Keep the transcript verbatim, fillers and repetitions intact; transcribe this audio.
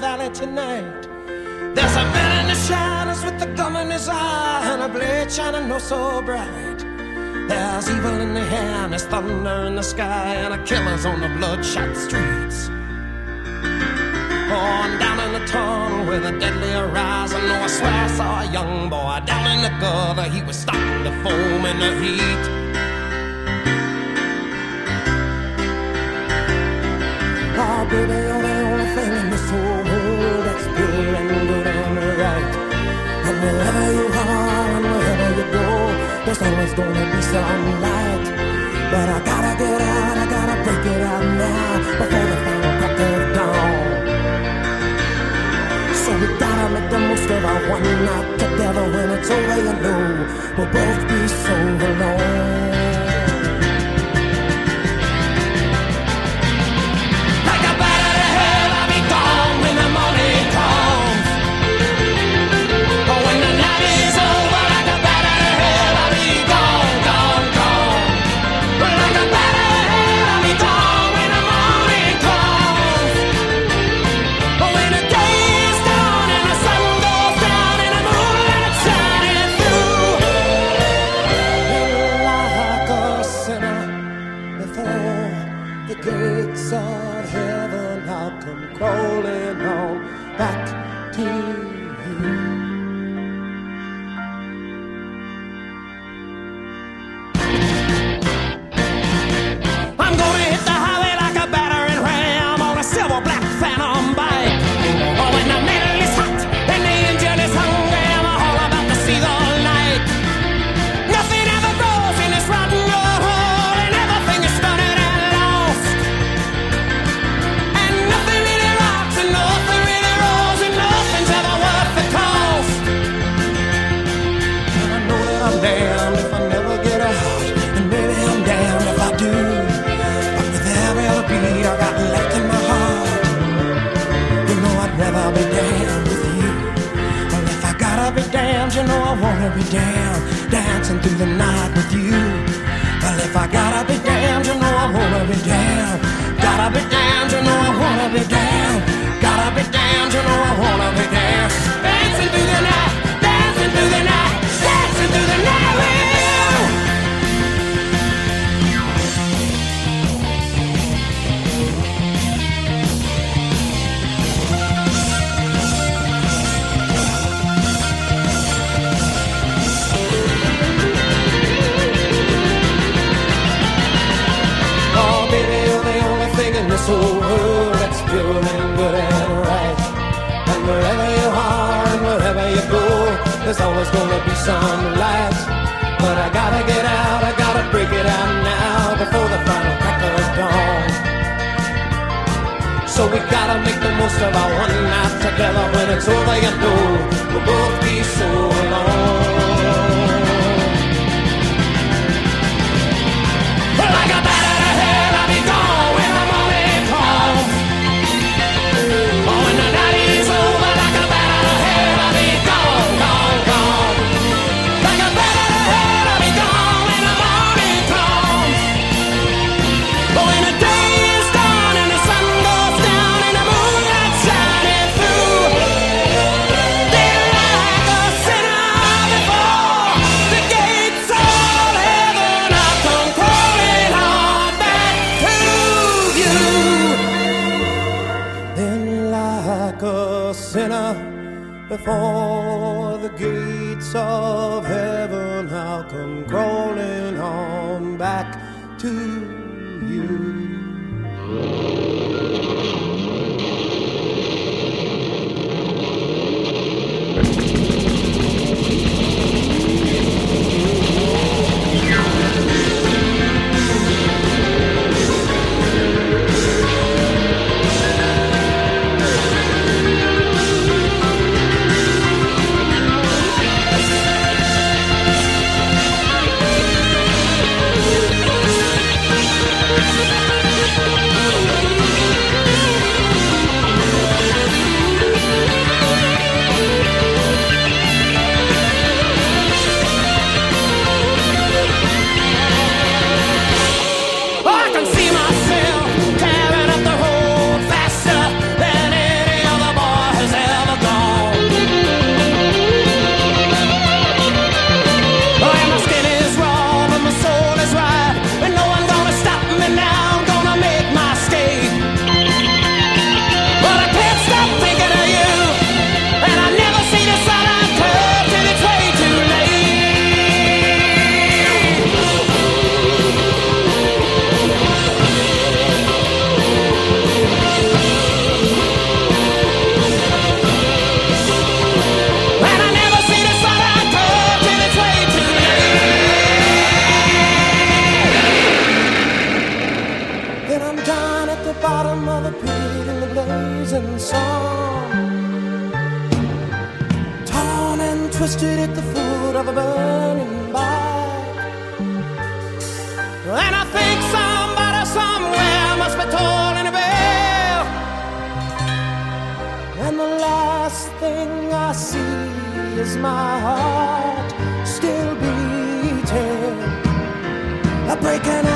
valley tonight. There's a man in the shadows with the gum in his eye and a blade shining no so bright. There's evil in the air and there's thunder in the sky and a killer's on the bloodshot streets. Oh, and down in the tunnel where the deadly horizon, oh, I swear I saw a young boy down in the gutter. He was starting to foam in the heat. Oh, baby, you're the only thing in this whole world that's pure and good and right. And wherever you are and wherever you go, there's always gonna be some light. But I gotta get out, I gotta break it out now before the final crack of dawn. So we gotta make the most of our one night together. When it's over, you know we'll both be so alone. Crawling on back to you. I'm gonna hit the highway like a battering ram on a silver black phantom bike. Oh, when the metal is hot and the engine is hungry, I'm all about to see the light. Nothing ever grows in this rotten old hole, and everything is stunted and lost. And nothing really rocks and nothing really rolls, and nothing's ever worth the cost. And I know that I'm damned if I never get out, and maybe I'm damned if I do. But with every other beat I got left in my heart, you know I'd rather be damned with you. Well, if I gotta be damned, you know I wanna be damned, dancing through the night with you. Well, if I gotta be damned, you know I wanna be damned. Gotta be damned, you know I wanna be damned. Gotta be damned, you know I wanna be damned. Dancing through the night, dancing through the night, dancing through the night with you. Oh, baby, you're the only thing in this whole world that's pure and good and right. And wherever you are and wherever you go, there's always gonna be some light. But I gotta get out, I gotta break it out now before the final crack of dawn. So we gotta make the most of our one night together. When it's over, you know we'll both be so alone. Like a bat out of hell, I'll be gone when the morning comes. Oh, when the night is over, like a bat out of hell, I'll be gone, gone, gone. Like a bat out of hell, I'll be gone when the morning comes. Oh, when the day is done and the sun goes down and the moonlight shining through, then like a sinner before the gates of heaven, I'll come crawling on back to you. Then like a sinner before the gates of heaven, I'll come crawling on back to you. twisted at the foot of a burning bark. And I think somebody somewhere must be tolling a bell. And the last thing I see is my heart still beating, a breaking